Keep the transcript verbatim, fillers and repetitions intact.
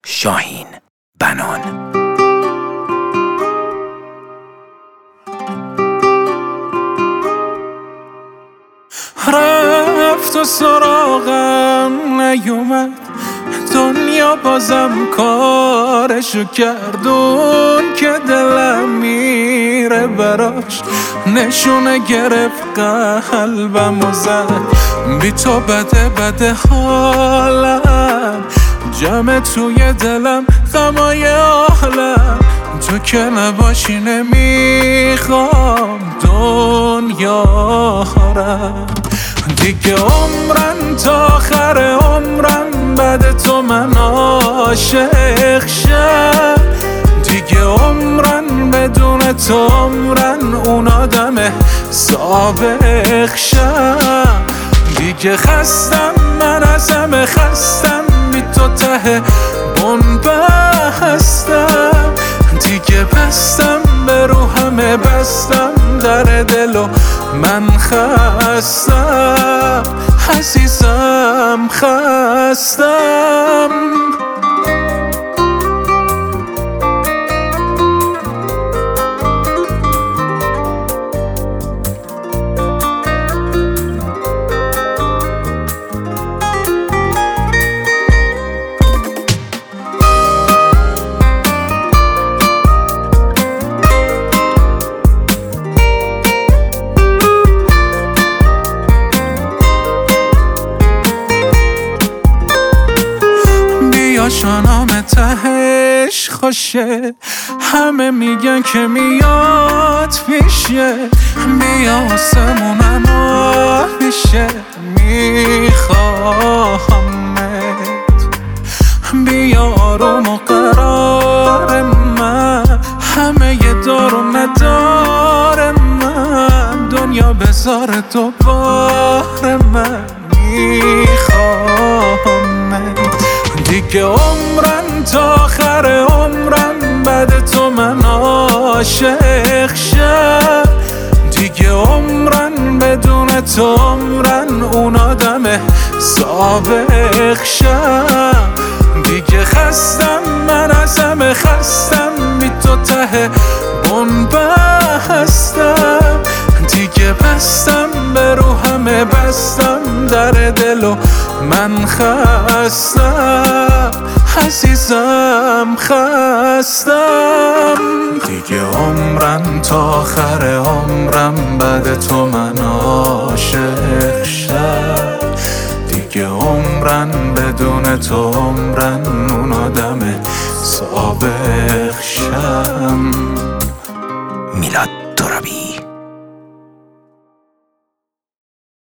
شاهین بنان. رفت و سراغم نیومد، دنیا بازم کارشو کردون که دلم میره براش، نشونه گرفت قلبم و زد بی تو بده بده حالم، جمع توی دلم غمای عالم، تو که نباشی نمیخوام دنیا رم، دیگه عمرم تا آخر عمرم بعد تو من عاشق شم، دیگه عمرم بدون تو عمرن اون آدم سابق شم، دیگه خستم من از همه خستم، بی تو ته بن بستم، دیگه بستم به رو همه بستم در دل و من خستم عزیزم خستم. شانام تهش خوشه، همه میگن که میاد پیشه، بیا آسمونم آه میشه، میخوامت بیا آروم و قرار من، همه یه دار و ندار من، دنیا بذار تو بار من، میخوامت دیگه عمرم تا آخر عمرم بعد تو من عاشق شم، دیگه عمرم بدون تو عمرن اون آدم سابق شم، دیگه خستم من از همه خستم، بی تو ته بن بستم، دیگه بستم به رو همه بستم در دل و من خستم عزیزم خستم، دیگه عمرم تا آخر عمرم بعد تو من عاشق شم، دیگه عمرم بدون تو عمرن اون آدم سابق شم. میلاد ترابی.